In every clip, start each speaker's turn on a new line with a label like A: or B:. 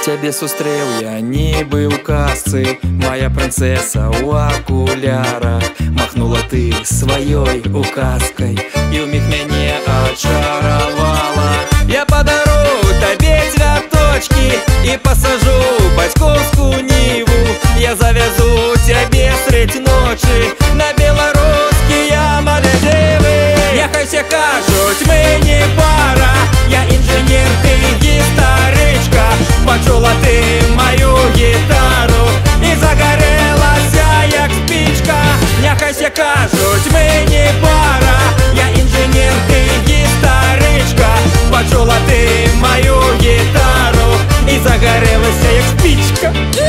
A: Цябе сустрэў я нібы ў казцы, моя прынцэса ў акулярах. Махнула ты сваёй указкай і ўміг мяне ачаравала. Я падару табе цвяточки і пасажу бацькоўскую ніву. Я завязу цябе средь ночы на беларускія маледзівы. Няхай все кажуць, мы не пара, я інжынер, ты гістарычка. Пачула ты мою гітару і загарэлася як спічка. Няхай все кажуць, мы не пара, я інжынер, ты гістарычка. Пачула ты мою гітару і загарэлася як спічка.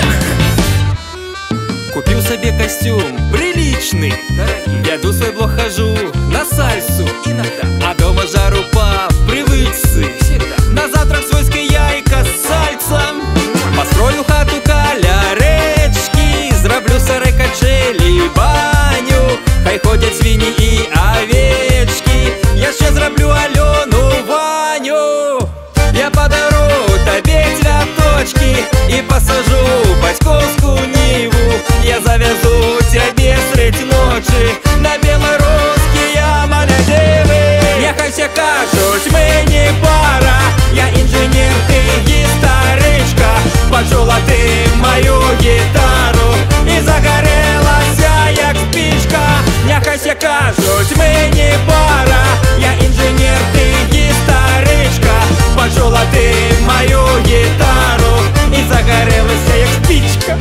A: Купил себе костюм приличный, вяду свой блог, хожу на сальсу иногда, а дома жару по привычке. На завтрак свойское яйко с сальцем, построю хату каля речки, зроблю сарай, качели, баню, хай ходят свиньи и овечки. Я ще зроблю Алену, Ваню. Я подару тебе цвяточки и посажу батьковскую ниву. Я завязу тебе средь ночи на белорусские маледивы. Няхай все кажуть, мы не пара, я инженер, ты гістарычка. Почула ты мою гитару и загорелася як спичка. Няхай все кажуть, мы не пара, я инженер, ты гістарычка. Почула ты мою гитару и загорелася як спичка.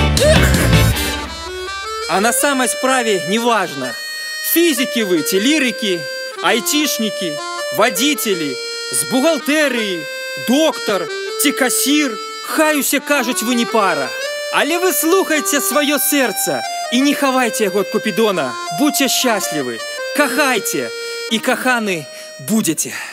A: А на самой справе неважно, физики вы, те лирики, айтишники, водители, с бухгалтерии, доктор, те кассир, хай усе кажуть, вы не пара. Але вы слухайте свое сердце и не хавайте яго ад Купидона. Будьте счастливы, кахайте и каханы будете.